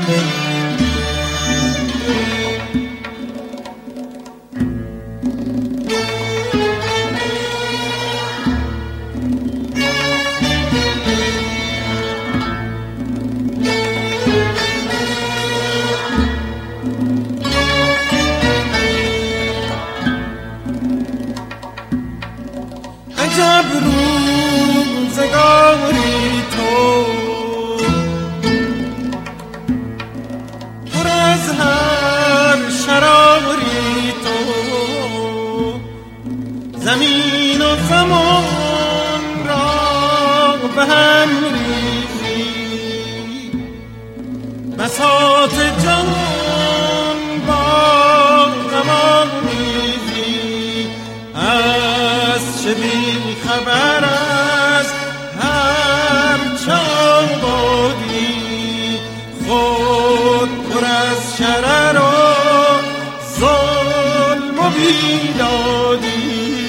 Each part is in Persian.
عجب روزگاری تو پر از هر شراری تو زمین و زمان را به هم ریزی بساط جان با غمان ریزی از چه بی خبر از هر چه بودی خود پر از شرر و ظلم و بیدادی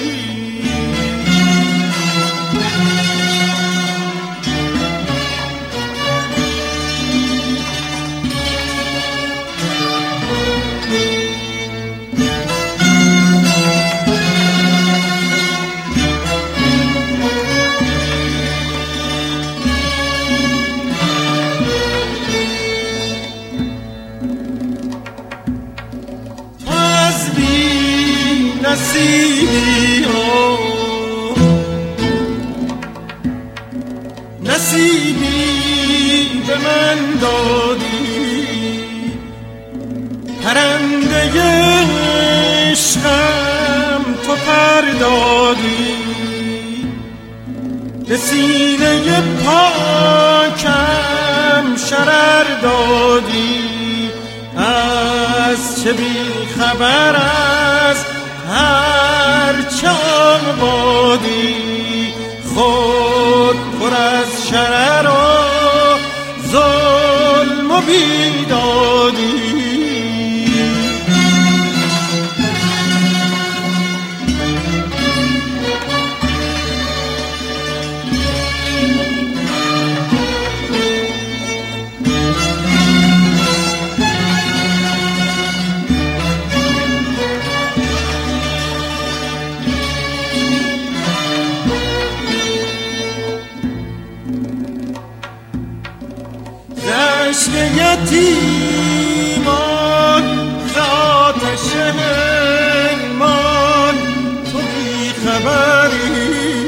نصیبی به من دادی پرنده عشقم تو پر دادی به سینه پاکم شرر دادی از چه بی خبر از هر چه بادی خود پر از شرر و ظلم و بیدادی یتیمان ذاتش هلمان تو بی خبری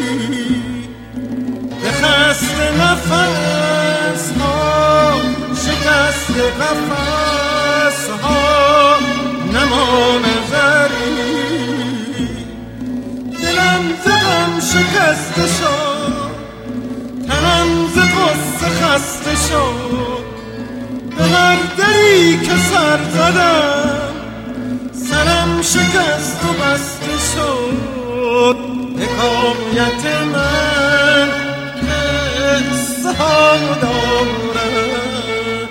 به خست نفس ها شکست قفس ها نما نظری دلم ز غم شکسته شد تنم ز غصه خسته شد به هر دری که سر زدم سرم شکست و بسته شد حکایت من قصه ها دارد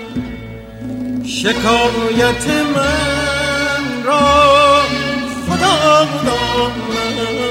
شکایت من را خدا دارد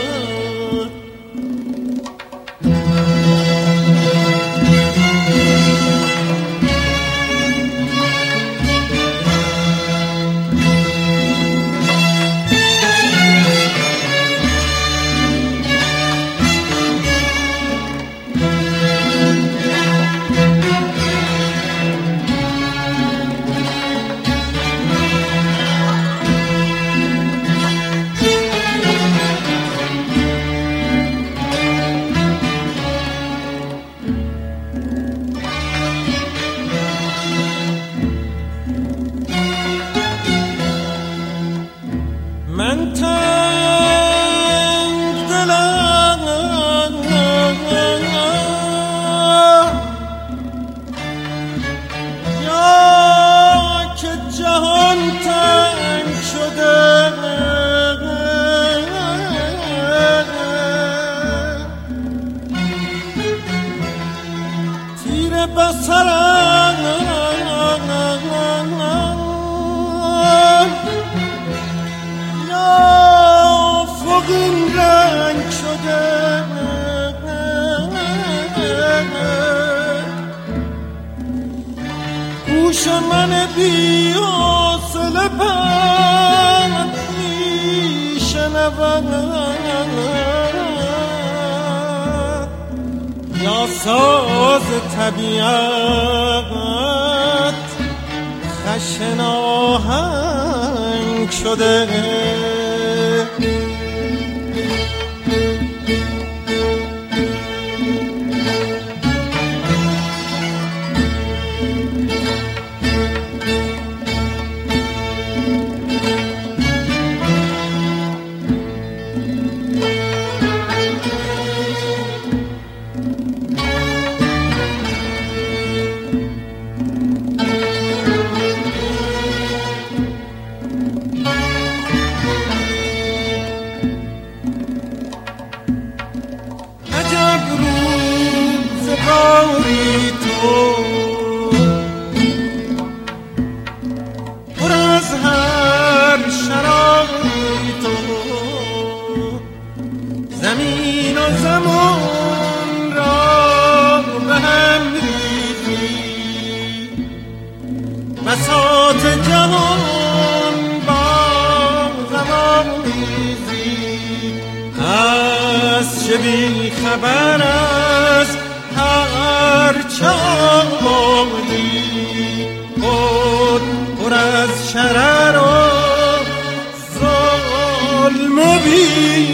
من بی حوصله پند میشنود یا ساز طبیعت خشن آهنگ شده زمین و زمان را به هم ریزی بساط جهان با زمان ریزی از چه بی خبر است هر چه آمدی خود پر از شرر و ظلم و بی